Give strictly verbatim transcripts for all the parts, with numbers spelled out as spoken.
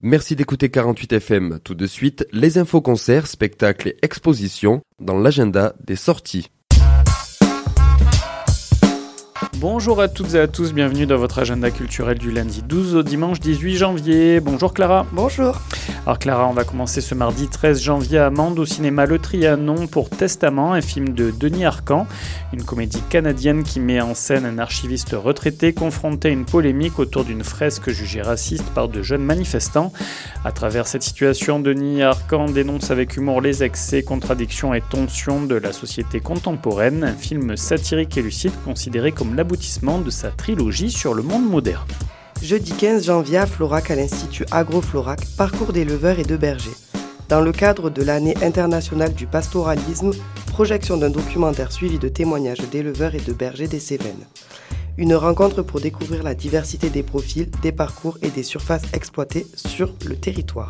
Merci d'écouter quarante-huit F M. Tout de suite, les infos concerts, spectacles et expositions dans l'agenda des sorties. Bonjour à toutes et à tous, bienvenue dans votre agenda culturel du lundi douze au dimanche dix-huit janvier. Bonjour Clara. Bonjour. Alors Clara, on va commencer ce mardi treize janvier à Mende au cinéma Le Trianon pour Testament, un film de Denis Arcand, une comédie canadienne qui met en scène un archiviste retraité confronté à une polémique autour d'une fresque jugée raciste par de jeunes manifestants. À travers cette situation, Denis Arcand dénonce avec humour les excès, contradictions et tensions de la société contemporaine, un film satirique et lucide considéré comme l'aboutissement de sa trilogie sur le monde moderne. Jeudi quinze janvier à Florac, à l'Institut Agro-Florac, parcours d'éleveurs et de bergers. Dans le cadre de l'année internationale du pastoralisme, projection d'un documentaire suivi de témoignages d'éleveurs et de bergers des Cévennes. Une rencontre pour découvrir la diversité des profils, des parcours et des surfaces exploitées sur le territoire.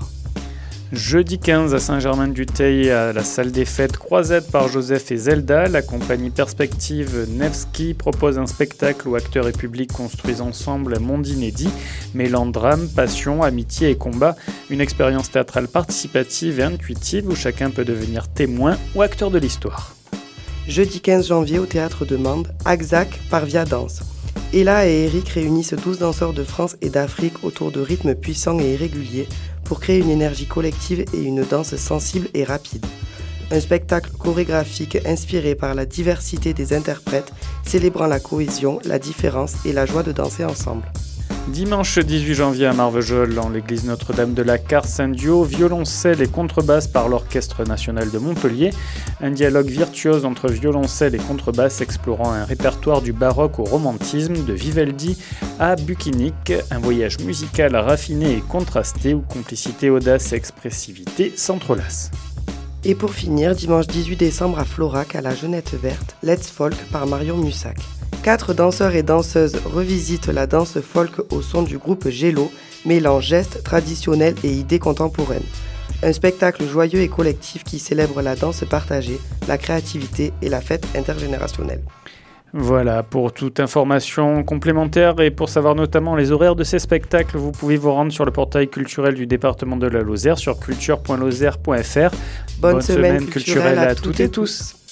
Jeudi quinze à Saint-Germain-du-Teil, à la salle des fêtes Croisette par Joseph et Zelda, la compagnie Perspective Nevski propose un spectacle où acteurs et public construisent ensemble un monde inédit, mêlant drame, passion, amitié et combat, une expérience théâtrale participative et intuitive où chacun peut devenir témoin ou acteur de l'histoire. Jeudi quinze janvier au théâtre de Mende, Axac par Via Danse. Ella et Eric réunissent douze danseurs de France et d'Afrique autour de rythmes puissants et irréguliers pour créer une énergie collective et une danse sensible et rapide. Un spectacle chorégraphique inspiré par la diversité des interprètes, célébrant la cohésion, la différence et la joie de danser ensemble. Dimanche dix-huit janvier à Marvejols, en l'église Notre-Dame de la Carse, un duo violoncelle et contrebasse par l'Orchestre national de Montpellier. Un dialogue virtuose entre violoncelle et contrebasse explorant un répertoire du baroque au romantisme, de Vivaldi à Bucinic. Un voyage musical raffiné et contrasté où complicité, audace et expressivité s'entrelacent. Et pour finir, dimanche dix-huit décembre à Florac, à la Jeunette Verte, Let's Folk par Marion Mussac. Quatre danseurs et danseuses revisitent la danse folk au son du groupe Gélo, mêlant gestes traditionnels et idées contemporaines. Un spectacle joyeux et collectif qui célèbre la danse partagée, la créativité et la fête intergénérationnelle. Voilà, pour toute information complémentaire et pour savoir notamment les horaires de ces spectacles, vous pouvez vous rendre sur le portail culturel du département de la Lozère sur culture point lozère point f r. Bonne, Bonne semaine, semaine culturelle à, à toutes et tous.